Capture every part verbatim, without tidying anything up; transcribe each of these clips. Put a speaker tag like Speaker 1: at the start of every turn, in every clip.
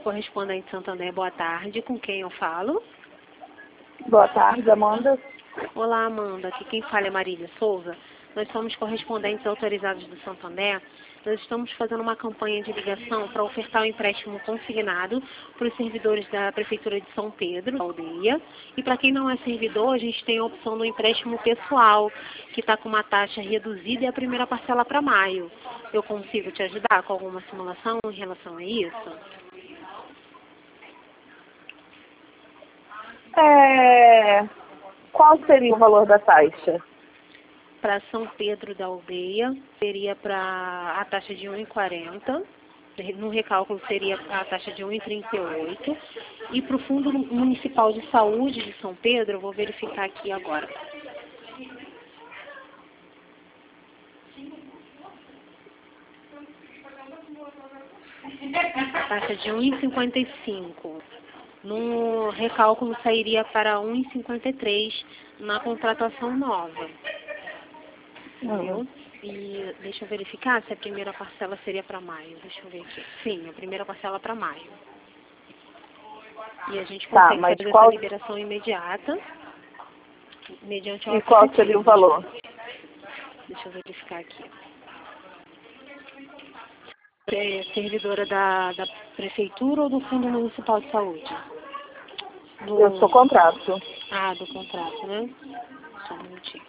Speaker 1: Correspondente Santander, boa tarde. Com quem eu falo?
Speaker 2: Boa tarde, Amanda.
Speaker 1: Olá, Amanda. Aqui quem fala é Marília Souza. Nós somos correspondentes autorizados do Santander. Nós estamos fazendo uma campanha de ligação para ofertar um empréstimo consignado para os servidores da Prefeitura de São Pedro, da aldeia. E para quem não é servidor, a gente tem a opção do empréstimo pessoal, que está com uma taxa reduzida e a primeira parcela para maio. Eu consigo te ajudar com alguma simulação em relação a isso?
Speaker 2: É... Qual seria o valor da taxa?
Speaker 1: Para São Pedro da Aldeia, seria para a taxa de um real e quarenta centavos. No recálculo seria a taxa de um real e trinta e oito centavos. E para o Fundo Municipal de Saúde de São Pedro, eu vou verificar aqui agora. A taxa de um real e cinquenta e cinco centavos. No recálculo sairia para um real e cinquenta e três centavos na contratação nova. Entendeu? E deixa eu verificar se a primeira parcela seria para maio. Deixa eu ver aqui. Sim, a primeira parcela para maio. E a gente
Speaker 2: Tá,
Speaker 1: consegue
Speaker 2: mas
Speaker 1: fazer
Speaker 2: qual...
Speaker 1: essa liberação imediata, mediante o
Speaker 2: E qual
Speaker 1: aplicativo.
Speaker 2: seria o valor?
Speaker 1: Deixa eu verificar aqui. É servidora da, da Prefeitura ou do Fundo Municipal de Saúde? Do...
Speaker 2: Eu sou contrato.
Speaker 1: Ah, do contrato, né? Só um minutinho.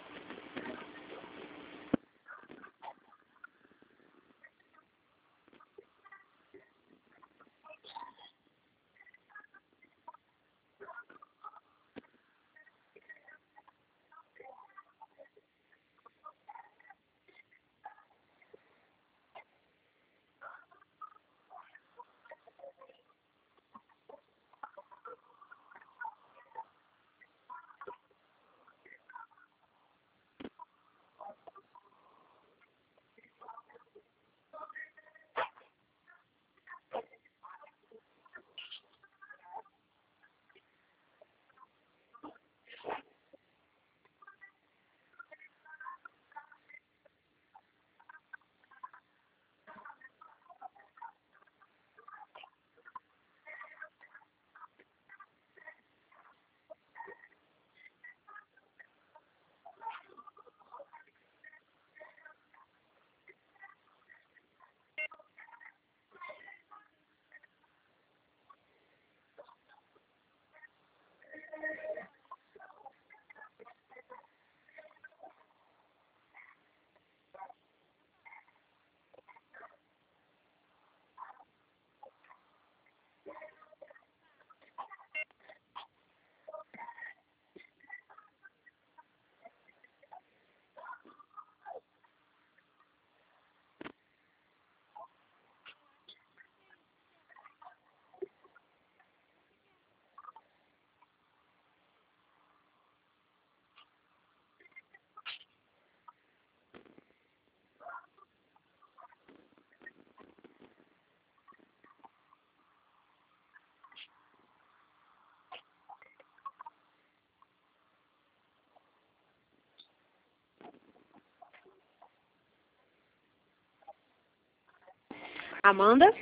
Speaker 1: Amanda?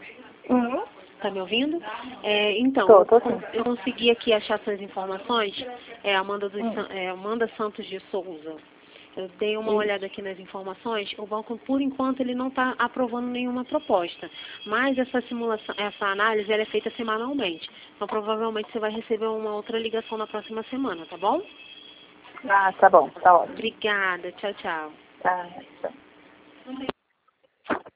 Speaker 2: Uhum.
Speaker 1: Tá me ouvindo? É, então,
Speaker 2: Tô, tô
Speaker 1: eu,
Speaker 2: sim.
Speaker 1: eu consegui aqui achar suas informações. É Amanda, dos,
Speaker 2: Hum.
Speaker 1: é Amanda Santos de Souza. Eu dei uma
Speaker 2: Isso.
Speaker 1: olhada aqui nas informações. O banco, por enquanto, ele não está aprovando nenhuma proposta. Mas essa simulação, essa análise, ela é feita semanalmente. Então, provavelmente, você vai receber uma outra ligação na próxima semana, tá bom?
Speaker 2: Ah, tá bom, tá ótimo.
Speaker 1: Obrigada. Tchau, tchau.
Speaker 2: Tá, tchau.